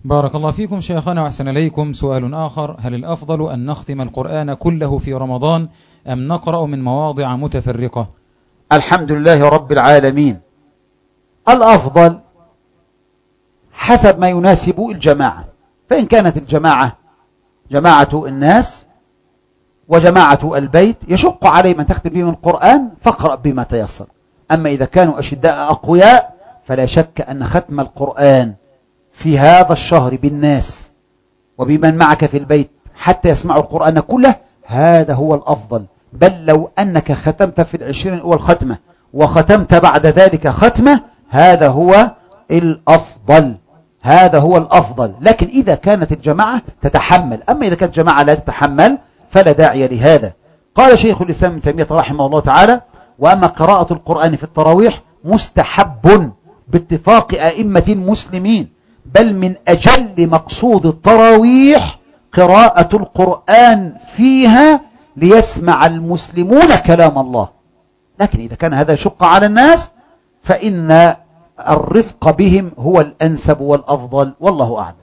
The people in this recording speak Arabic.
بارك الله فيكم شيخنا وأحسن إليكم. سؤال آخر: هل الأفضل أن نختم القرآن كله في رمضان أم نقرأ من مواضع متفرقة؟ الحمد لله رب العالمين. الأفضل حسب ما يناسب الجماعة، فإن كانت الجماعة جماعة الناس وجماعة البيت يشق عليه من تختم بهم القرآن فاقرأ بما تيسر. أما إذا كانوا أشداء أقوياء فلا شك أن ختم القرآن في هذا الشهر بالناس وبمن معك في البيت حتى يسمعوا القرآن كله هذا هو الأفضل. بل لو أنك ختمت في 20 الأول ختمة وختمت بعد ذلك ختمة هذا هو الأفضل، هذا هو الأفضل. لكن إذا كانت الجماعة تتحمل، أما إذا كانت الجماعة لا تتحمل فلا داعي لهذا. قال شيخ الإسلام ابن تيمية رحمه الله تعالى: وأما قراءة القرآن في التراويح مستحب باتفاق أئمة المسلمين، بل من أجل مقصود التراويح قراءة القرآن فيها ليسمع المسلمون كلام الله. لكن إذا كان هذا يشق على الناس فإن الرفق بهم هو الأنسب والأفضل، والله أعلم.